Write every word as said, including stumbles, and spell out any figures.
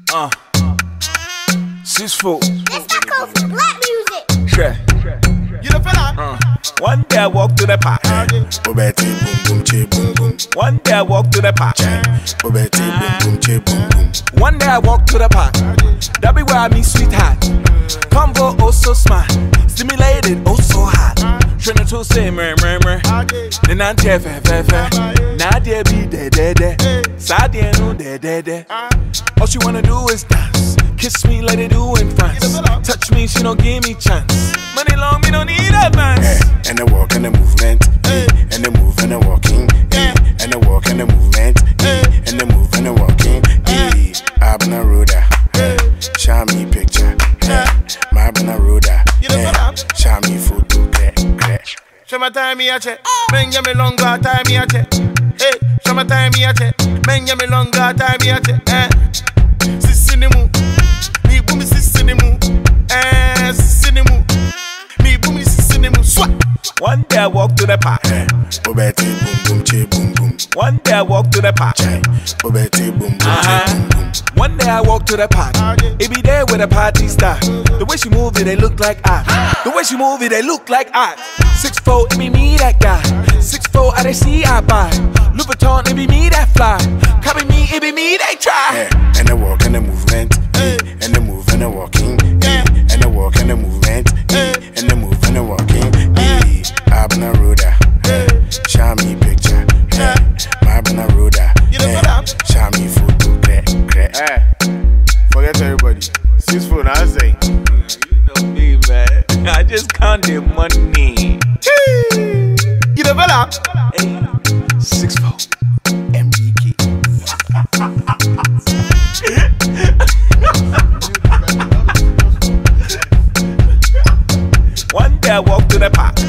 Uh, six foot. Let's not go for black music. Sure. You the fella? Uh, one day I walk to the park. Bobeti boom boom che boom boom. One day I walk to the park. Bobeti boom boom che boom boom. One day I walk to the park. That be where I meet sweetheart. Convo oh so smart, stimulated oh so hot. Tryna to say meh meh meh. Then I tell fe fe fe. Now there be de de de. Side there no de de de. All she wanna do is dance. Kiss me like they do in France. Touch me, she don't give me chance. Money long, me don't need advance. Yeah. And the walk and the movement, yeah. And the move and the walking, yeah. And the walk and the movement, yeah. And the move and the walking, yeah. Abna Roda, yeah. Show me picture, yeah. Mabna Roda, yeah. Show me photo, yeah. Show my time me a check, men ya me longer time me a check. Hey, show my time me a check, men ya me longer time me a check. Eh, sissinimu, me boom sissinimu, eh, sissinimu, me boom sissinimu. Swat. One day I walk to the park. Bobeti boom boom che boom boom. One day I walk to the park. Bobeti boom boom uh-huh. che boom boom. One day I walk to the park. It be there with a party star. The way she move it, they look like art. The way she move it, they look like art. Six foot, it be me that guy. Six foot, I they see I buy. Louis Vuitton, it be me that fly. Copy me, it be me they try. Yeah. And the walk and the movement, yeah. And the move and the walking, yeah. And the walk and the movement, yeah. And the move and the walking, yeah. Abna Roda, yeah. Show me picture, yeah. Mabna Roda, yeah. Show me photo, crack, crack. Hey, forget everybody. Six foot, I say. You know me, man. I just count the money. You the fella? Hey, six four, M D K. One day I walk to the park.